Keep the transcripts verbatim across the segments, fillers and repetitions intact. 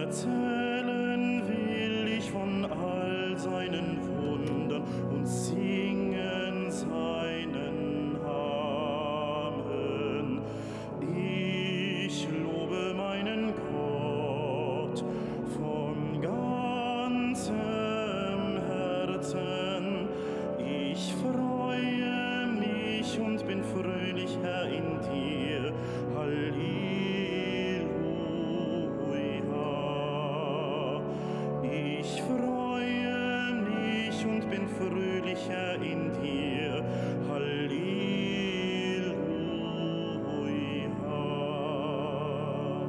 erzählen will ich von all seinen Wundern und singen seinen Namen. Ich lobe meinen Gott von ganzem Herzen. Ich freue mich und bin fröhlich, Herr, in dir. Halleluja. Ich freue mich und bin fröhlich, Herr, in dir. Halleluja.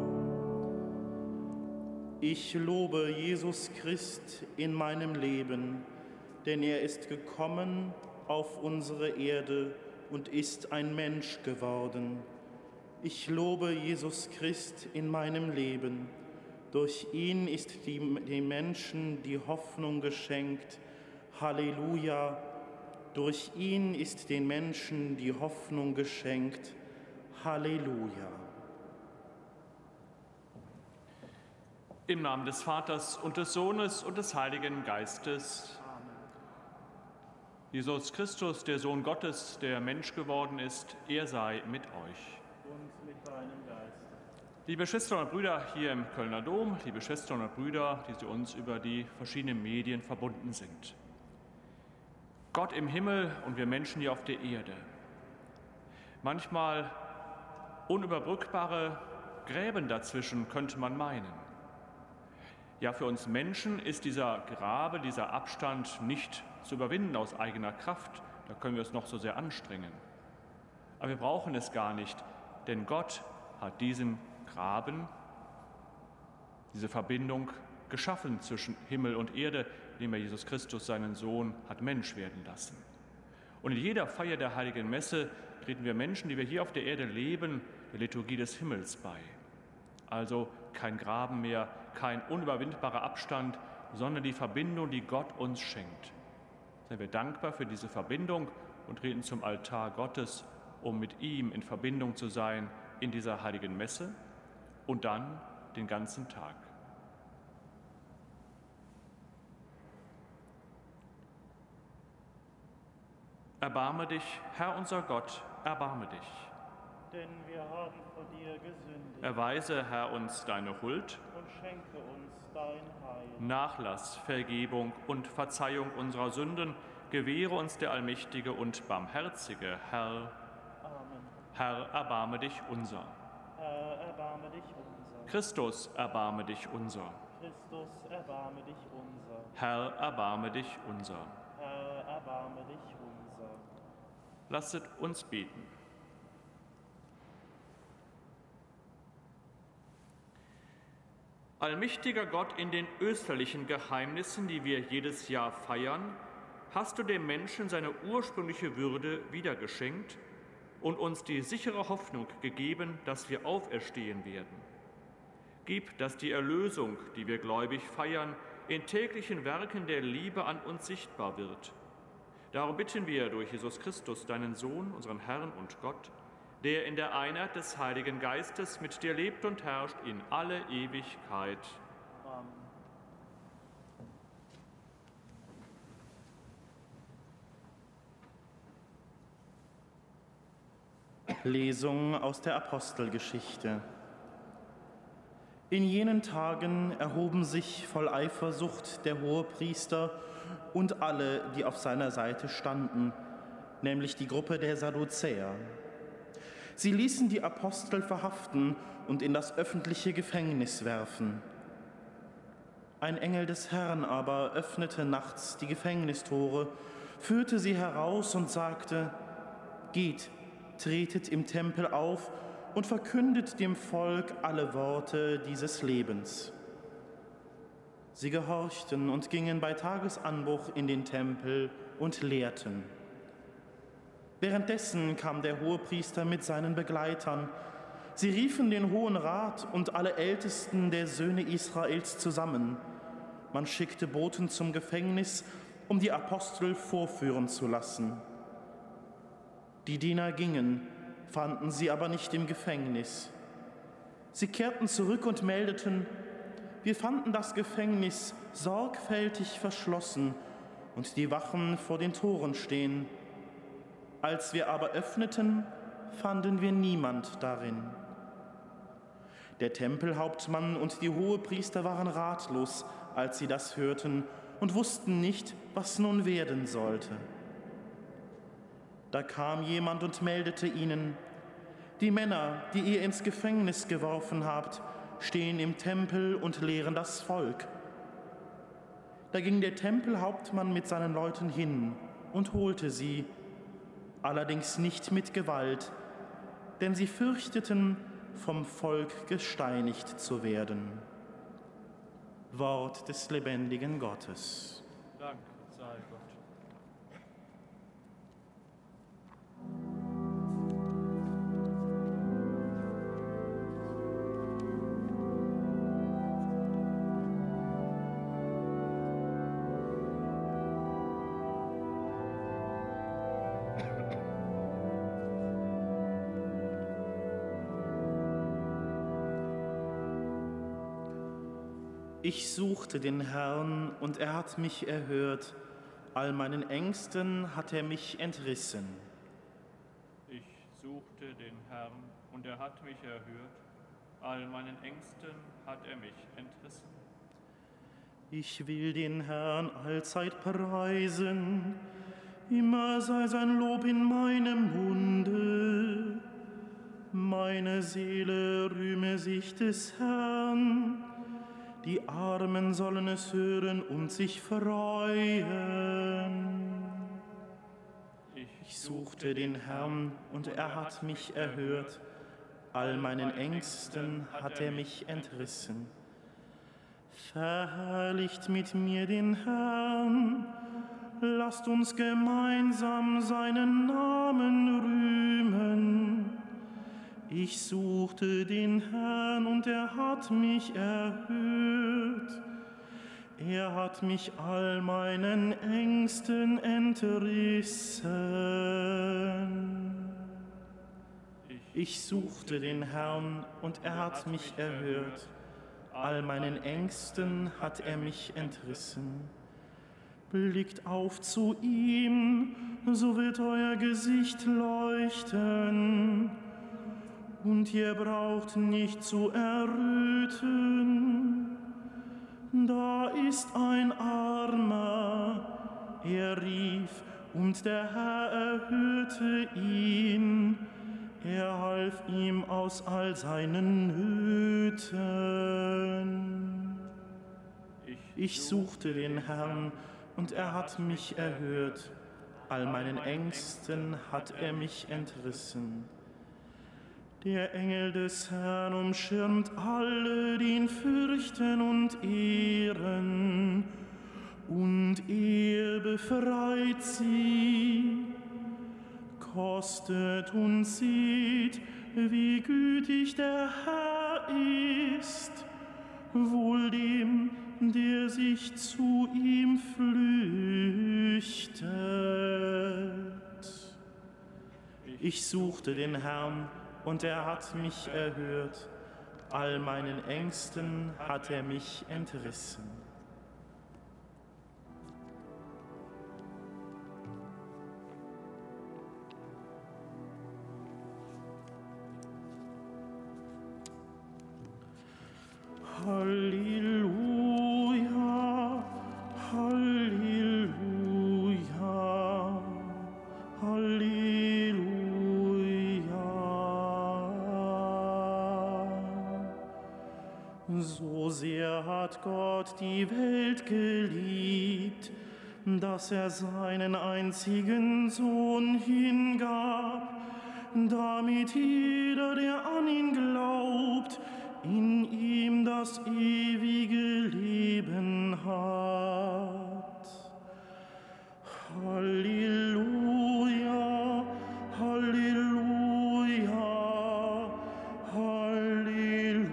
Ich lobe Jesus Christ in meinem Leben, denn er ist gekommen auf unsere Erde und ist ein Mensch geworden. Ich lobe Jesus Christ in meinem Leben. Durch ihn ist die, den Menschen die Hoffnung geschenkt. Halleluja. Durch ihn ist den Menschen die Hoffnung geschenkt. Halleluja. Im Namen des Vaters und des Sohnes und des Heiligen Geistes. Amen. Jesus Christus, der Sohn Gottes, der Mensch geworden ist, er sei mit euch. Und mit deinem Geist. Liebe Schwestern und Brüder hier im Kölner Dom, liebe Schwestern und Brüder, die zu uns über die verschiedenen Medien verbunden sind. Gott im Himmel und wir Menschen hier auf der Erde. Manchmal unüberbrückbare Gräben dazwischen, könnte man meinen. Ja, für uns Menschen ist dieser Grabe, dieser Abstand nicht zu überwinden aus eigener Kraft. Da können wir es noch so sehr anstrengen. Aber wir brauchen es gar nicht, denn Gott hat diesen Graben, diese Verbindung geschaffen zwischen Himmel und Erde, indem er Jesus Christus, seinen Sohn, hat Mensch werden lassen. Und in jeder Feier der Heiligen Messe treten wir Menschen, die wir hier auf der Erde leben, der Liturgie des Himmels bei. Also kein Graben mehr, kein unüberwindbarer Abstand, sondern die Verbindung, die Gott uns schenkt. Seien wir dankbar für diese Verbindung und treten zum Altar Gottes, um mit ihm in Verbindung zu sein in dieser Heiligen Messe und dann den ganzen Tag. Erbarme dich, Herr unser Gott, erbarme dich. Denn wir haben vor dir gesündigt. Erweise, Herr, uns deine Huld, Und schenke uns dein Heil. Nachlass, Vergebung und Verzeihung unserer Sünden, gewähre uns der allmächtige und barmherzige Herr. Amen. Herr, erbarme dich unser. Herr, erbarme dich unser. Christus, erbarme dich unser. Christus, erbarme dich unser. Herr, erbarme dich unser. Herr, erbarme dich unser. Lasset uns beten. Allmächtiger Gott, in den österlichen Geheimnissen, die wir jedes Jahr feiern, hast du dem Menschen seine ursprüngliche Würde wiedergeschenkt und uns die sichere Hoffnung gegeben, dass wir auferstehen werden. Gib, dass die Erlösung, die wir gläubig feiern, in täglichen Werken der Liebe an uns sichtbar wird. Darum bitten wir durch Jesus Christus, deinen Sohn, unseren Herrn und Gott, der in der Einheit des Heiligen Geistes mit dir lebt und herrscht in alle Ewigkeit. Amen. Lesung aus der Apostelgeschichte. In jenen Tagen erhoben sich voll Eifersucht der Hohepriester und alle, die auf seiner Seite standen, nämlich die Gruppe der Sadduzäer. Sie ließen die Apostel verhaften und in das öffentliche Gefängnis werfen. Ein Engel des Herrn aber öffnete nachts die Gefängnistore, führte sie heraus und sagte: Geht, tretet im Tempel auf und verkündet dem Volk alle Worte dieses Lebens. Sie gehorchten und gingen bei Tagesanbruch in den Tempel und lehrten. Währenddessen kam der Hohepriester mit seinen Begleitern. Sie riefen den Hohen Rat und alle Ältesten der Söhne Israels zusammen. Man schickte Boten zum Gefängnis, um die Apostel vorführen zu lassen. Die Diener gingen, fanden sie aber nicht im Gefängnis. Sie kehrten zurück und meldeten: Wir fanden das Gefängnis sorgfältig verschlossen und die Wachen vor den Toren stehen. Als wir aber öffneten, fanden wir niemand darin. Der Tempelhauptmann und die Hohepriester waren ratlos, als sie das hörten, und wussten nicht, was nun werden sollte. Da kam jemand und meldete ihnen: Die Männer, die ihr ins Gefängnis geworfen habt, stehen im Tempel und lehren das Volk. Da ging der Tempelhauptmann mit seinen Leuten hin und holte sie, allerdings nicht mit Gewalt, denn sie fürchteten, vom Volk gesteinigt zu werden. Wort des lebendigen Gottes. Dank sei Gott. Ich suchte den Herrn, und er hat mich erhört. All meinen Ängsten hat er mich entrissen. Ich suchte den Herrn, und er hat mich erhört. All meinen Ängsten hat er mich entrissen. Ich will den Herrn allzeit preisen. Immer sei sein Lob in meinem Munde. Meine Seele rühme sich des Herrn. Die Armen sollen es hören und sich freuen. Ich suchte den Herrn, und er hat mich erhört. All meinen Ängsten hat er mich entrissen. Verherrlicht mit mir den Herrn. Lasst uns gemeinsam seinen Namen rühmen. Ich suchte den Herrn, und er hat mich erhört. Er hat mich all meinen Ängsten entrissen. Ich suchte den Herrn, und er hat mich erhört. All meinen Ängsten hat er mich entrissen. Blickt auf zu ihm, so wird euer Gesicht leuchten. Und ihr braucht nicht zu erröten. Da ist ein Armer, er rief, und der Herr erhörte ihn. Er half ihm aus all seinen Nöten. Ich suchte den Herrn, und er hat mich erhört. All meinen Ängsten hat er mich entrissen. Der Engel des Herrn umschirmt alle, die ihn fürchten und ehren, und er befreit sie. Kostet und seht, wie gütig der Herr ist, wohl dem, der sich zu ihm flüchtet. Ich suchte den Herrn, und er hat mich erhört. All meinen Ängsten hat er mich entrissen. Halleluja, Halleluja, Halleluja. So sehr hat Gott die Welt geliebt, dass er seinen einzigen Sohn hingab, damit jeder, der an ihn glaubt, in ihm das ewige Leben hat. Halleluja, Halleluja, Halleluja.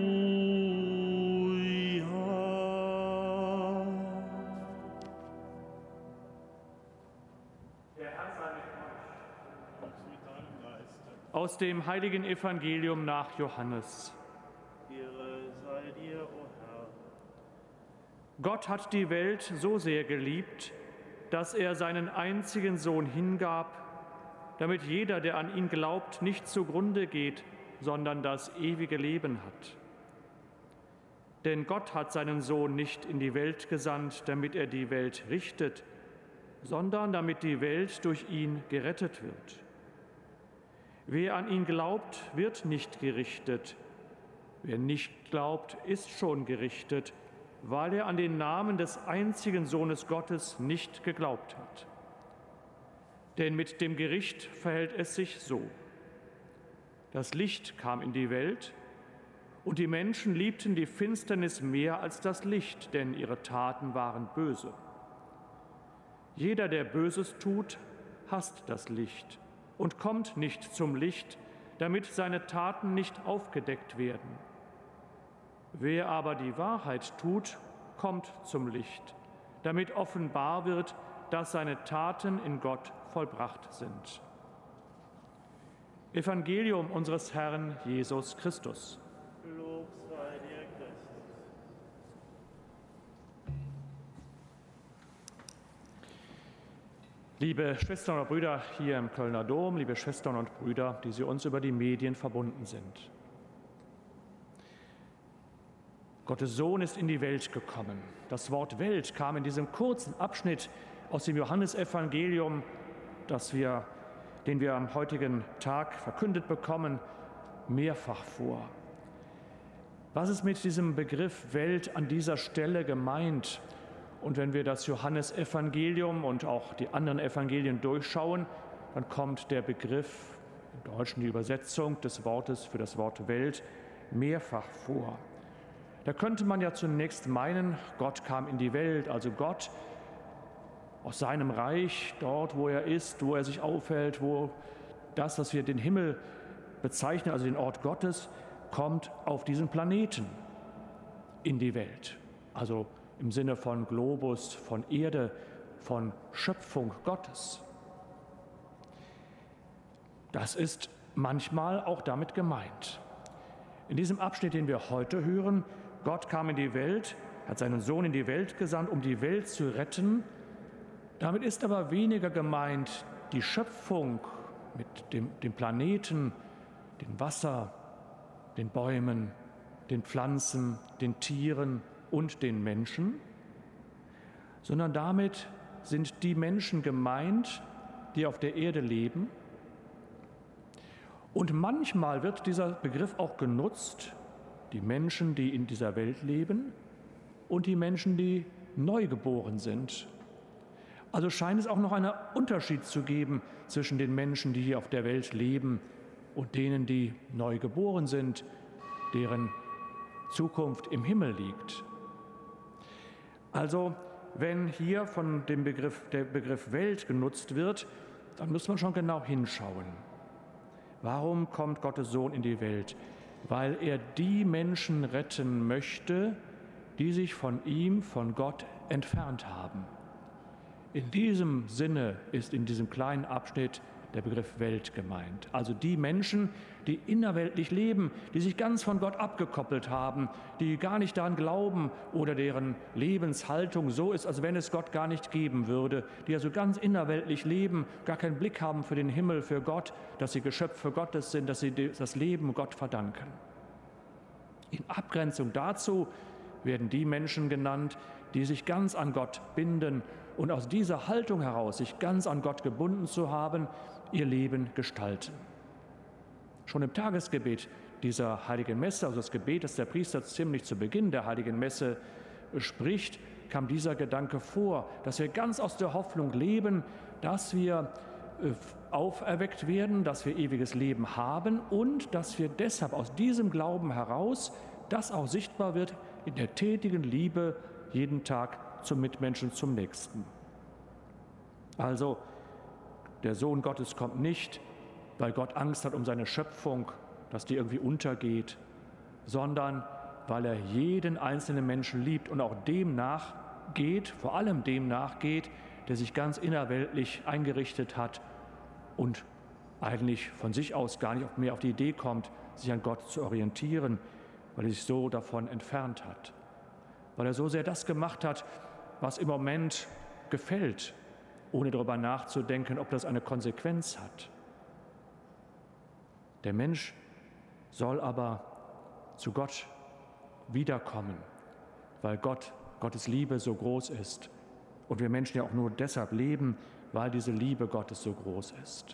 Der Herr sei mit euch. Und mit deinem Geiste. Aus dem heiligen Evangelium nach Johannes. Ehre sei dir, o Herr. Gott hat die Welt so sehr geliebt, dass er seinen einzigen Sohn hingab, damit jeder, der an ihn glaubt, nicht zugrunde geht, sondern das ewige Leben hat. Denn Gott hat seinen Sohn nicht in die Welt gesandt, damit er die Welt richtet, sondern damit die Welt durch ihn gerettet wird. Wer an ihn glaubt, wird nicht gerichtet. Wer nicht glaubt, ist schon gerichtet, weil er an den Namen des einzigen Sohnes Gottes nicht geglaubt hat. Denn mit dem Gericht verhält es sich so: Das Licht kam in die Welt, und die Menschen liebten die Finsternis mehr als das Licht, denn ihre Taten waren böse. Jeder, der Böses tut, hasst das Licht und kommt nicht zum Licht, damit seine Taten nicht aufgedeckt werden. Wer aber die Wahrheit tut, kommt zum Licht, damit offenbar wird, dass seine Taten in Gott vollbracht sind. Evangelium unseres Herrn Jesus Christus. Lob sei dir, Christus. Liebe Schwestern und Brüder hier im Kölner Dom, liebe Schwestern und Brüder, die Sie uns über die Medien verbunden sind. Gottes Sohn ist in die Welt gekommen. Das Wort Welt kam in diesem kurzen Abschnitt aus dem Johannesevangelium, das wir, den wir am heutigen Tag verkündet bekommen, mehrfach vor. Was ist mit diesem Begriff Welt an dieser Stelle gemeint? Und wenn wir das Johannesevangelium und auch die anderen Evangelien durchschauen, dann kommt der Begriff, im Deutschen die Übersetzung des Wortes für das Wort Welt, mehrfach vor. Da könnte man ja zunächst meinen, Gott kam in die Welt, also Gott aus seinem Reich, dort, wo er ist, wo er sich aufhält, wo das, was wir den Himmel bezeichnen, also den Ort Gottes, kommt auf diesen Planeten in die Welt. Also im Sinne von Globus, von Erde, von Schöpfung Gottes. Das ist manchmal auch damit gemeint. In diesem Abschnitt, den wir heute hören, Gott kam in die Welt, hat seinen Sohn in die Welt gesandt, um die Welt zu retten. Damit ist aber weniger gemeint die Schöpfung mit dem, dem Planeten, dem Wasser, den Bäumen, den Pflanzen, den Tieren und den Menschen, sondern damit sind die Menschen gemeint, die auf der Erde leben. Und manchmal wird dieser Begriff auch genutzt, die Menschen, die in dieser Welt leben und die Menschen, die neugeboren sind. Also scheint es auch noch einen Unterschied zu geben zwischen den Menschen, die hier auf der Welt leben und denen, die neu geboren sind, deren Zukunft im Himmel liegt. Also wenn hier von dem Begriff, der Begriff Welt genutzt wird, dann muss man schon genau hinschauen. Warum kommt Gottes Sohn in die Welt? Weil er die Menschen retten möchte, die sich von ihm, von Gott entfernt haben. In diesem Sinne ist in diesem kleinen Abschnitt der Begriff Welt gemeint. Also die Menschen, die innerweltlich leben, die sich ganz von Gott abgekoppelt haben, die gar nicht daran glauben oder deren Lebenshaltung so ist, als wenn es Gott gar nicht geben würde, die also ganz innerweltlich leben, gar keinen Blick haben für den Himmel, für Gott, dass sie Geschöpfe Gottes sind, dass sie das Leben Gott verdanken. In Abgrenzung dazu werden die Menschen genannt, die sich ganz an Gott binden und aus dieser Haltung heraus, sich ganz an Gott gebunden zu haben, ihr Leben gestalten. Schon im Tagesgebet dieser Heiligen Messe, also das Gebet, das der Priester ziemlich zu Beginn der Heiligen Messe spricht, kam dieser Gedanke vor, dass wir ganz aus der Hoffnung leben, dass wir auferweckt werden, dass wir ewiges Leben haben und dass wir deshalb aus diesem Glauben heraus, das auch sichtbar wird in der tätigen Liebe jeden Tag zum Mitmenschen, zum Nächsten. Also, der Sohn Gottes kommt nicht, weil Gott Angst hat um seine Schöpfung, dass die irgendwie untergeht, sondern weil er jeden einzelnen Menschen liebt und auch dem nachgeht, vor allem dem nachgeht, der sich ganz innerweltlich eingerichtet hat und eigentlich von sich aus gar nicht mehr auf die Idee kommt, sich an Gott zu orientieren, weil er sich so davon entfernt hat. weil er so sehr das gemacht hat, was im Moment gefällt, ohne darüber nachzudenken, ob das eine Konsequenz hat. Der Mensch soll aber zu Gott wiederkommen, weil Gott, Gottes Liebe so groß ist und wir Menschen ja auch nur deshalb leben, weil diese Liebe Gottes so groß ist.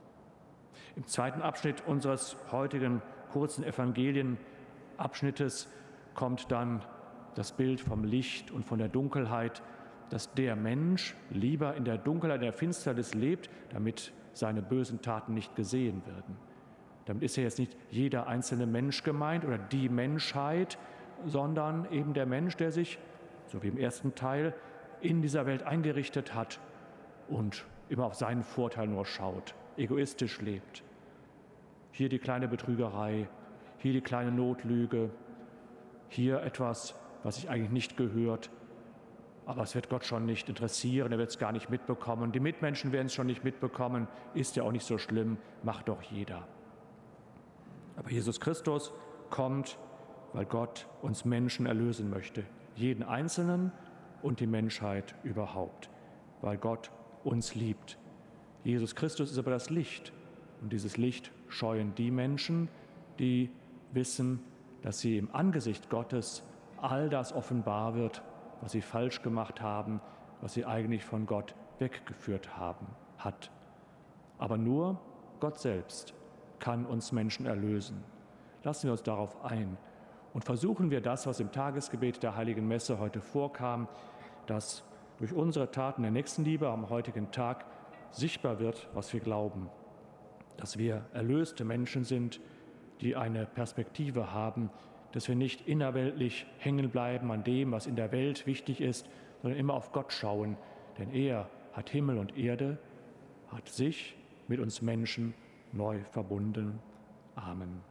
Im zweiten Abschnitt unseres heutigen kurzen Evangelienabschnittes kommt dann das Bild vom Licht und von der Dunkelheit, dass der Mensch lieber in der Dunkelheit, in der Finsternis lebt, damit seine bösen Taten nicht gesehen werden. Damit ist ja jetzt nicht jeder einzelne Mensch gemeint oder die Menschheit, sondern eben der Mensch, der sich, so wie im ersten Teil, in dieser Welt eingerichtet hat und immer auf seinen Vorteil nur schaut, egoistisch lebt. Hier die kleine Betrügerei, hier die kleine Notlüge, hier etwas, was sich eigentlich nicht gehört, aber es wird Gott schon nicht interessieren, er wird es gar nicht mitbekommen. Die Mitmenschen werden es schon nicht mitbekommen, ist ja auch nicht so schlimm, macht doch jeder. Aber Jesus Christus kommt, weil Gott uns Menschen erlösen möchte, jeden Einzelnen und die Menschheit überhaupt, weil Gott uns liebt. Jesus Christus ist aber das Licht und dieses Licht scheuen die Menschen, die wissen, dass sie im Angesicht Gottes all das offenbar wird, was sie falsch gemacht haben, was sie eigentlich von Gott weggeführt haben, hat. Aber nur Gott selbst kann uns Menschen erlösen. Lassen wir uns darauf ein und versuchen wir das, was im Tagesgebet der Heiligen Messe heute vorkam, dass durch unsere Taten der Nächstenliebe am heutigen Tag sichtbar wird, was wir glauben, dass wir erlöste Menschen sind, die eine Perspektive haben, dass wir nicht innerweltlich hängen bleiben an dem, was in der Welt wichtig ist, sondern immer auf Gott schauen, denn er hat Himmel und Erde, hat sich mit uns Menschen neu verbunden. Amen.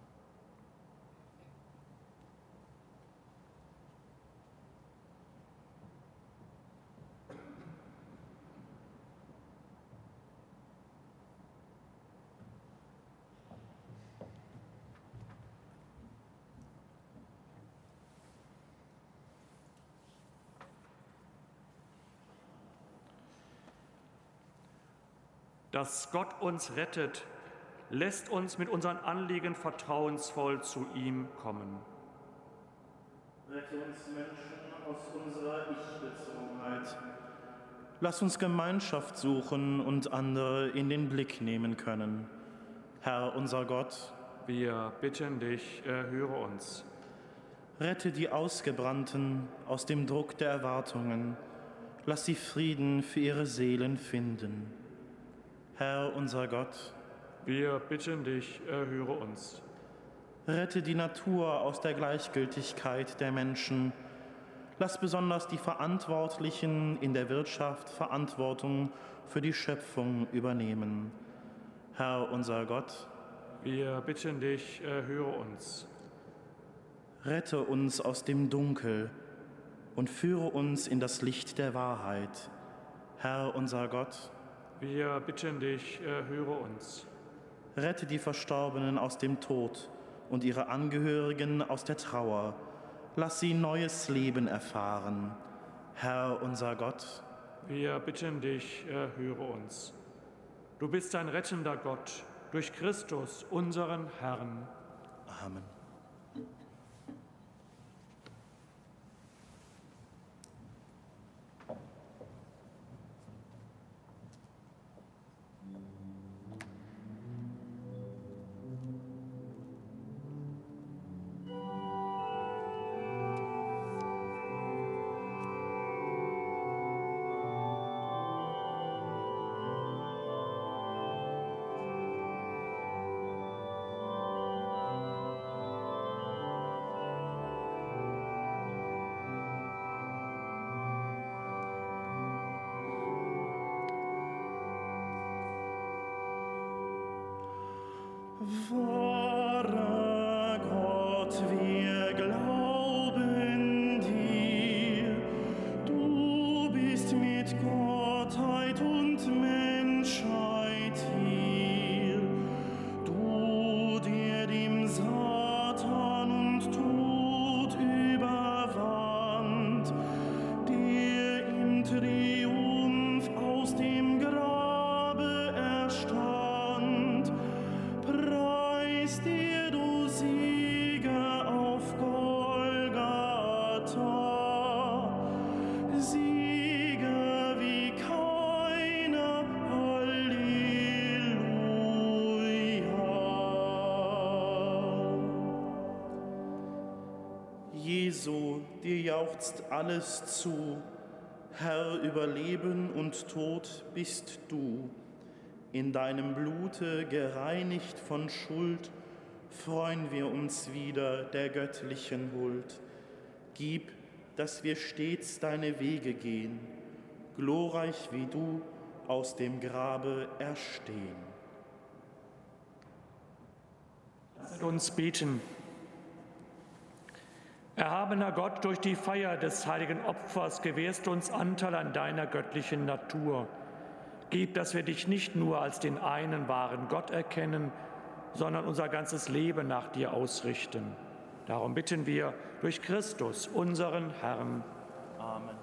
Dass Gott uns rettet, lässt uns mit unseren Anliegen vertrauensvoll zu ihm kommen. Rette uns Menschen aus unserer Ich-Bezogenheit. Lass uns Gemeinschaft suchen und andere in den Blick nehmen können. Herr, unser Gott, wir bitten dich, erhöre uns. Rette die Ausgebrannten aus dem Druck der Erwartungen. Lass sie Frieden für ihre Seelen finden. Herr, unser Gott, wir bitten dich, erhöre uns. Rette die Natur aus der Gleichgültigkeit der Menschen. Lass besonders die Verantwortlichen in der Wirtschaft Verantwortung für die Schöpfung übernehmen. Herr, unser Gott, wir bitten dich, erhöre uns. Rette uns aus dem Dunkel und führe uns in das Licht der Wahrheit. Herr, unser Gott, wir bitten dich, erhöre uns. Rette die Verstorbenen aus dem Tod und ihre Angehörigen aus der Trauer. Lass sie neues Leben erfahren. Herr, unser Gott, wir bitten dich, erhöre uns. Du bist ein rettender Gott, durch Christus, unseren Herrn. Amen. Wahrer Gott, wir glauben dir, du bist mit Gottheit und Menschheit hier, du dir dem Satan und Tod überwandst, du, dir jauchzt alles zu. Herr über Leben und Tod bist du. In deinem Blute gereinigt von Schuld, freuen wir uns wieder der göttlichen Huld. Gib, dass wir stets deine Wege gehen, glorreich wie du aus dem Grabe erstehen. Lasset uns beten. Erhabener Gott, durch die Feier des heiligen Opfers gewährst du uns Anteil an deiner göttlichen Natur. Gib, dass wir dich nicht nur als den einen wahren Gott erkennen, sondern unser ganzes Leben nach dir ausrichten. Darum bitten wir durch Christus, unseren Herrn. Amen.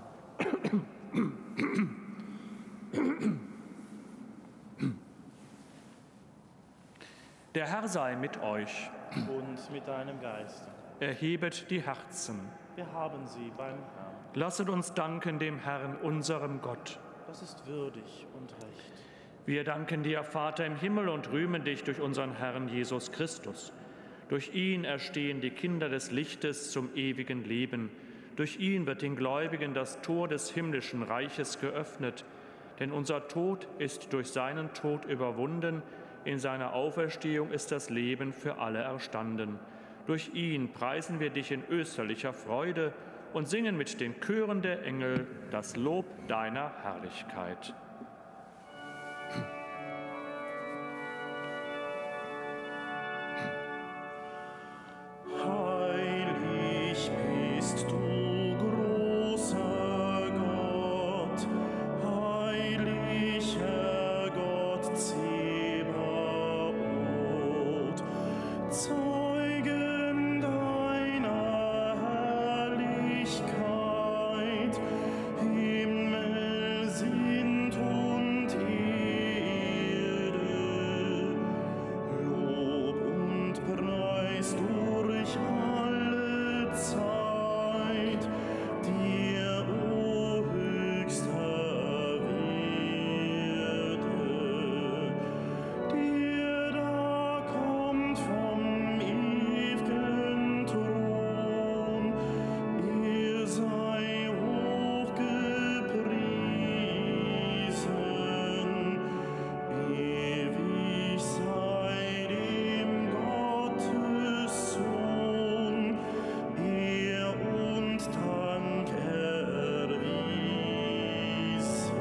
Der Herr sei mit euch. Und mit deinem Geist. Erhebet die Herzen. Wir haben sie beim Herrn. Lasset uns danken dem Herrn, unserem Gott. Das ist würdig und recht. Wir danken dir, Vater im Himmel, und rühmen dich durch unseren Herrn Jesus Christus. Durch ihn erstehen die Kinder des Lichtes zum ewigen Leben. Durch ihn wird den Gläubigen das Tor des himmlischen Reiches geöffnet. Denn unser Tod ist durch seinen Tod überwunden. In seiner Auferstehung ist das Leben für alle erstanden. Durch ihn preisen wir dich in österlicher Freude und singen mit den Chören der Engel das Lob deiner Herrlichkeit. Heilig bist du, großer Gott, heiliger Gott Zebaoth, Zeugen deiner Herrlichkeit, Himmel sind und Erde, Lob und Preis durch alle Zeit, dir, o höchster Werde, dir da kommt vom ewigen Thron, er sei hochgepriesen, ewig sei dem Gottes Sohn, Ehr und Dank erwiesen.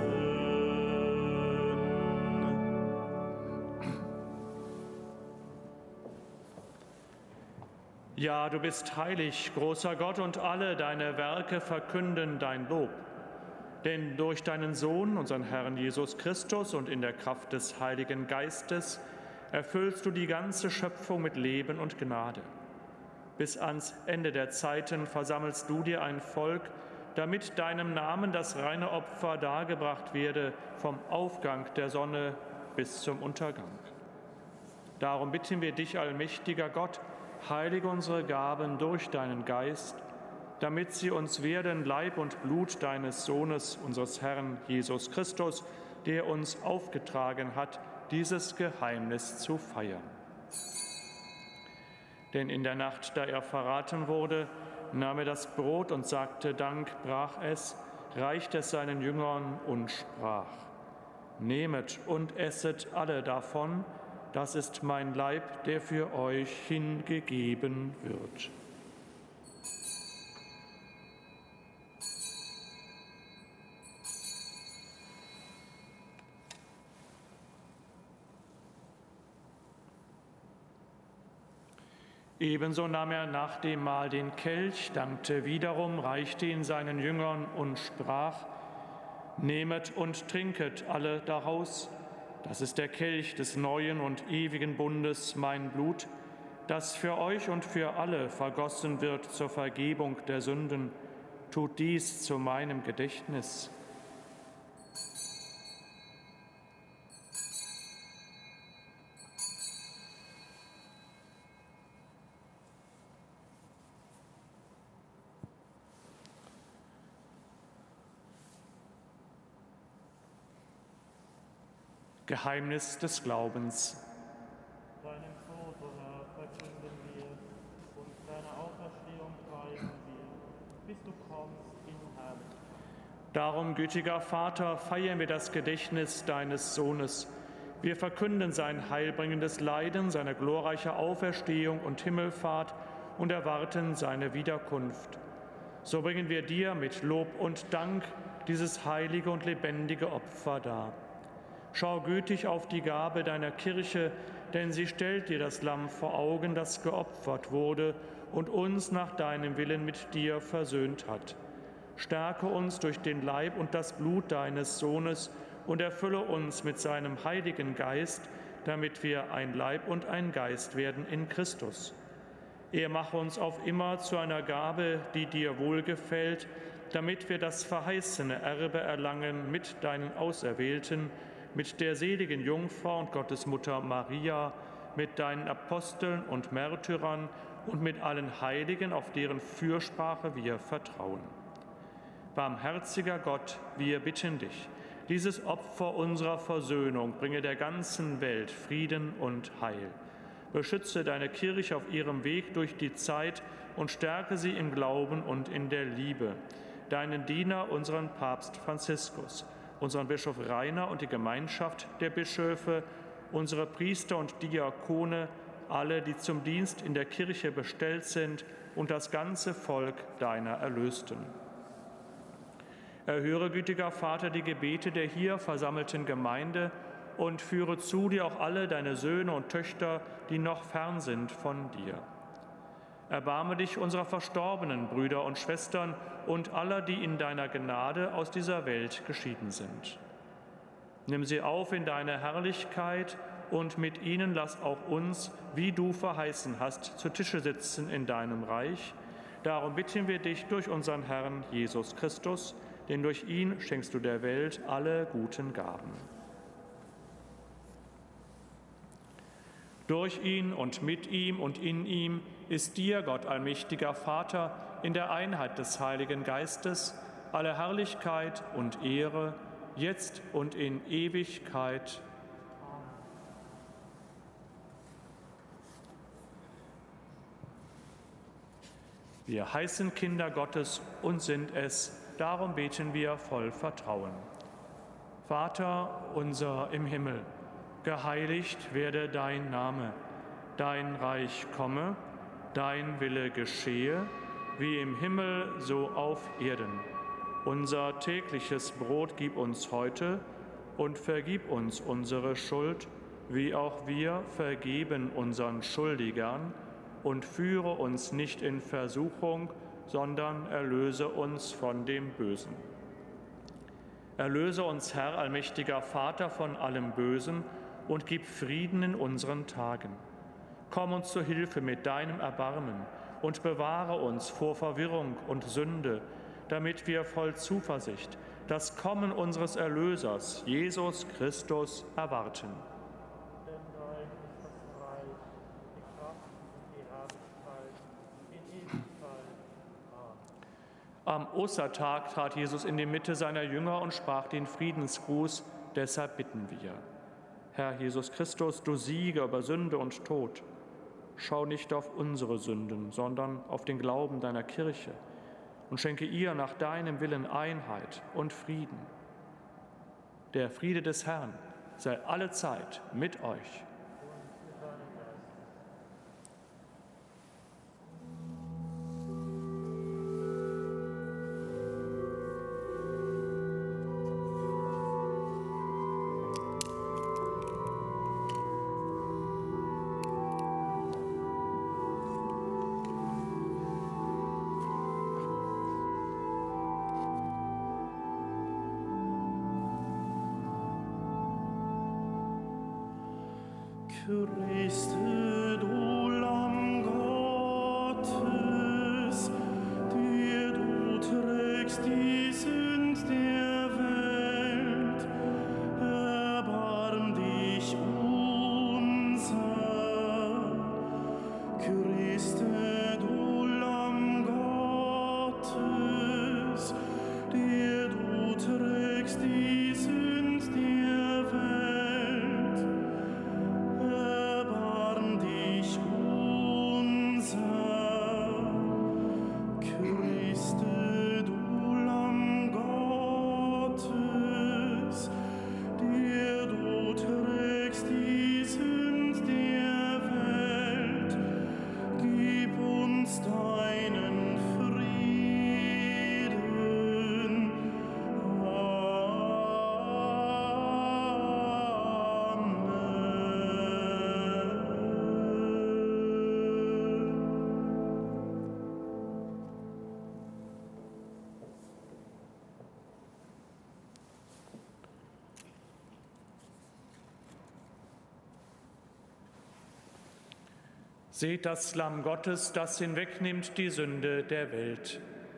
Ja, du bist heilig, großer Gott, und alle deine Werke verkünden dein Lob. Denn durch deinen Sohn, unseren Herrn Jesus Christus, und in der Kraft des Heiligen Geistes erfüllst du die ganze Schöpfung mit Leben und Gnade. Bis ans Ende der Zeiten versammelst du dir ein Volk, damit deinem Namen das reine Opfer dargebracht werde vom Aufgang der Sonne bis zum Untergang. Darum bitten wir dich, allmächtiger Gott, heilige unsere Gaben durch deinen Geist, damit sie uns werden Leib und Blut deines Sohnes, unseres Herrn Jesus Christus, der uns aufgetragen hat, dieses Geheimnis zu feiern. Denn in der Nacht, da er verraten wurde, nahm er das Brot und sagte Dank, brach es, reichte es seinen Jüngern und sprach: Nehmet und esset alle davon, das ist mein Leib, der für euch hingegeben wird. Ebenso nahm er nach dem Mahl den Kelch, dankte wiederum, reichte ihn seinen Jüngern und sprach: Nehmet und trinket alle daraus, das ist der Kelch des neuen und ewigen Bundes, mein Blut, das für euch und für alle vergossen wird zur Vergebung der Sünden. Tut dies zu meinem Gedächtnis. Geheimnis des Glaubens. Deinen Tod, o Herr, verkünden wir, und deine Auferstehung preisen wir, bis du kommst in Herrlichkeit. Darum, gütiger Vater, feiern wir das Gedächtnis deines Sohnes. Wir verkünden sein heilbringendes Leiden, seine glorreiche Auferstehung und Himmelfahrt und erwarten seine Wiederkunft. So bringen wir dir mit Lob und Dank dieses heilige und lebendige Opfer dar. Schau gütig auf die Gabe deiner Kirche, denn sie stellt dir das Lamm vor Augen, das geopfert wurde und uns nach deinem Willen mit dir versöhnt hat. Stärke uns durch den Leib und das Blut deines Sohnes und erfülle uns mit seinem Heiligen Geist, damit wir ein Leib und ein Geist werden in Christus. Er mache uns auf immer zu einer Gabe, die dir wohlgefällt, damit wir das verheißene Erbe erlangen mit deinen Auserwählten, mit der seligen Jungfrau und Gottesmutter Maria, mit deinen Aposteln und Märtyrern und mit allen Heiligen, auf deren Fürsprache wir vertrauen. Barmherziger Gott, wir bitten dich, dieses Opfer unserer Versöhnung bringe der ganzen Welt Frieden und Heil. Beschütze deine Kirche auf ihrem Weg durch die Zeit und stärke sie im Glauben und in der Liebe. Deinen Diener, unseren Papst Franziskus, unseren Bischof Rainer und die Gemeinschaft der Bischöfe, unsere Priester und Diakone, alle, die zum Dienst in der Kirche bestellt sind, und das ganze Volk deiner Erlösten. Erhöre, gütiger Vater, die Gebete der hier versammelten Gemeinde und führe zu dir auch alle deine Söhne und Töchter, die noch fern sind von dir. Erbarme dich unserer verstorbenen Brüder und Schwestern und aller, die in deiner Gnade aus dieser Welt geschieden sind. Nimm sie auf in deine Herrlichkeit und mit ihnen lass auch uns, wie du verheißen hast, zu Tische sitzen in deinem Reich. Darum bitten wir dich durch unseren Herrn Jesus Christus, denn durch ihn schenkst du der Welt alle guten Gaben. Durch ihn und mit ihm und in ihm ist dir, Gott allmächtiger Vater, in der Einheit des Heiligen Geistes alle Herrlichkeit und Ehre, jetzt und in Ewigkeit. Wir heißen Kinder Gottes und sind es, darum beten wir voll Vertrauen. Vater unser im Himmel, geheiligt werde dein Name, dein Reich komme, dein Wille geschehe, wie im Himmel so auf Erden. Unser tägliches Brot gib uns heute und vergib uns unsere Schuld, wie auch wir vergeben unseren Schuldigern, und führe uns nicht in Versuchung, sondern erlöse uns von dem Bösen. Erlöse uns, Herr, allmächtiger Vater, von allem Bösen und gib Frieden in unseren Tagen. Komm uns zu Hilfe mit deinem Erbarmen und bewahre uns vor Verwirrung und Sünde, damit wir voll Zuversicht das Kommen unseres Erlösers, Jesus Christus, erwarten. Denn dein ist das Reich, die Kraft und die Herrlichkeit in Ewigkeit. Amen. Am Ostertag trat Jesus in die Mitte seiner Jünger und sprach den Friedensgruß. Deshalb bitten wir. Herr Jesus Christus, du Sieger über Sünde und Tod, schau nicht auf unsere Sünden, sondern auf den Glauben deiner Kirche und schenke ihr nach deinem Willen Einheit und Frieden. Der Friede des Herrn sei allezeit mit euch. Christe, du Lamm Gottes, der du trägst die Sünd der Welt, erbarm dich unser. Christe, du Lamm Gottes, der du trägst die Sünd der Welt, erbarm dich Seht das Lamm Gottes, das hinwegnimmt die Sünde der Welt.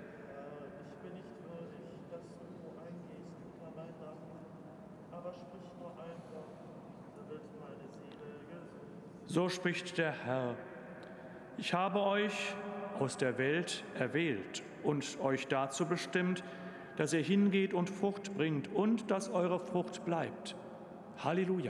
Ich bin nicht würdig, dass du eingehst unter mein Dach, aber sprich nur ein Wort, so wird meine Seele gesund. So spricht der Herr: Ich habe euch aus der Welt erwählt und euch dazu bestimmt, dass ihr hingeht und Frucht bringt und dass eure Frucht bleibt. Halleluja!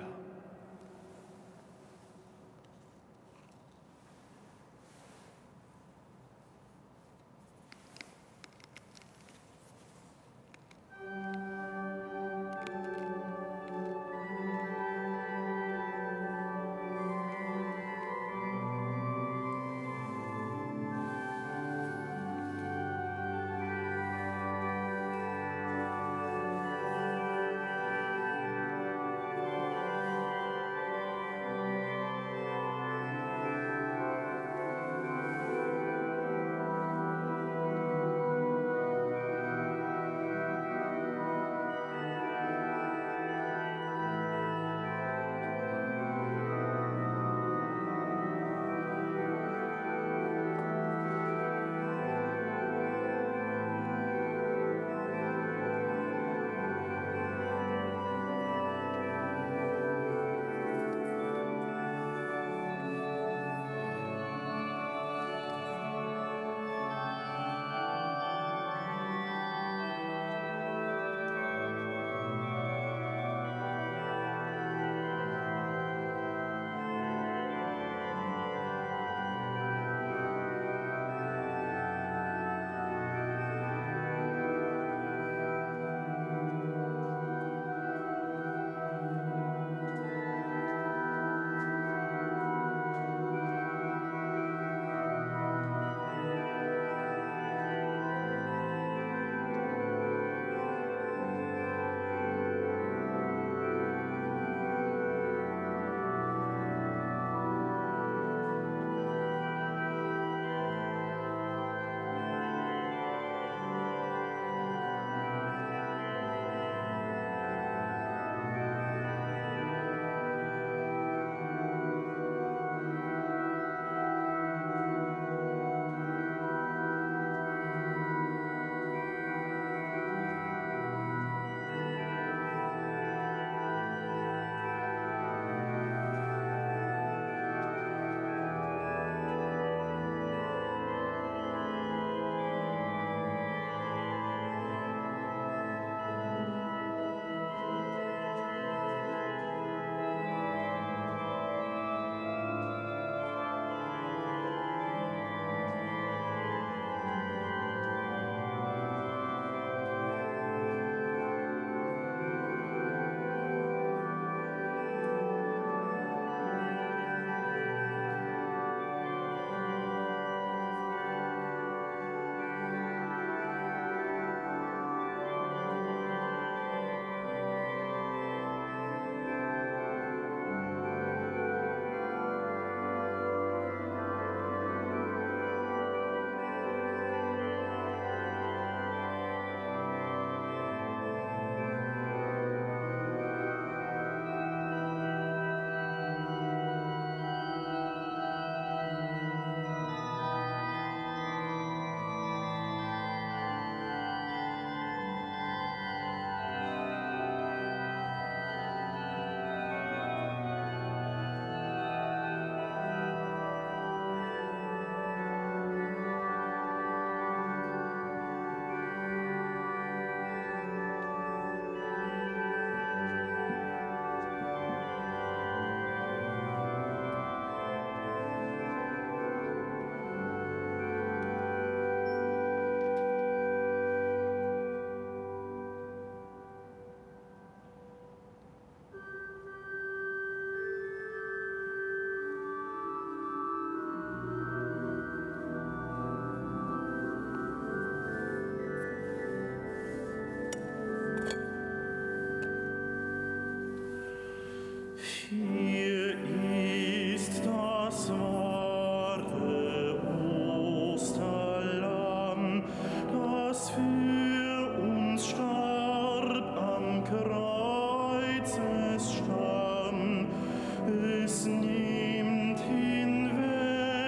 Es nimmt hinweg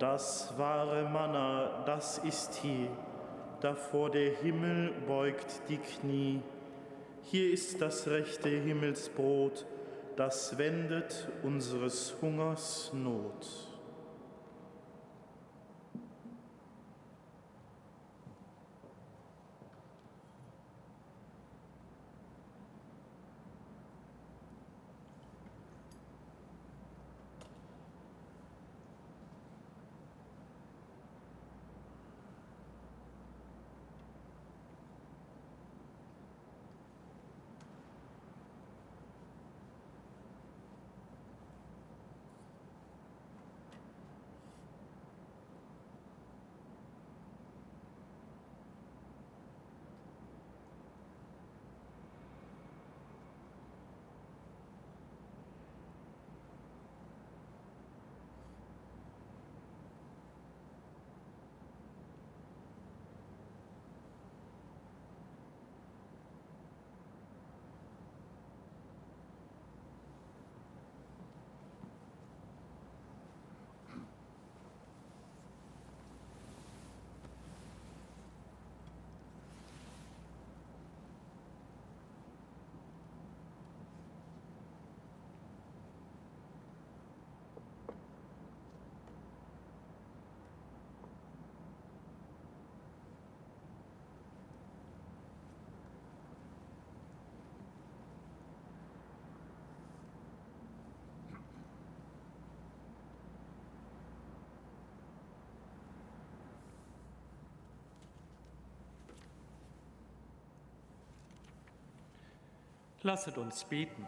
Das wahre Manna, das ist hier, davor der Himmel beugt die Knie. Hier ist das rechte Himmelsbrot, das wendet unseres Hungers Not. Lasset uns beten.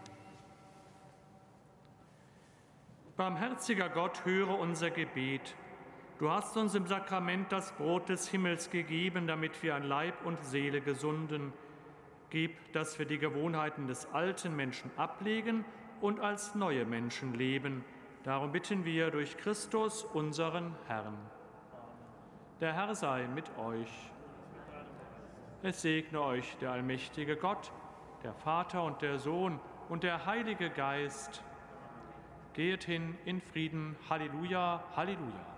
Barmherziger Gott, höre unser Gebet. Du hast uns im Sakrament das Brot des Himmels gegeben, damit wir an Leib und Seele gesunden. Gib, dass wir die Gewohnheiten des alten Menschen ablegen und als neue Menschen leben. Darum bitten wir durch Christus, unseren Herrn. Der Herr sei mit euch. Es segne euch der allmächtige Gott, der Vater und der Sohn und der Heilige Geist. Geht hin in Frieden. Halleluja, Halleluja.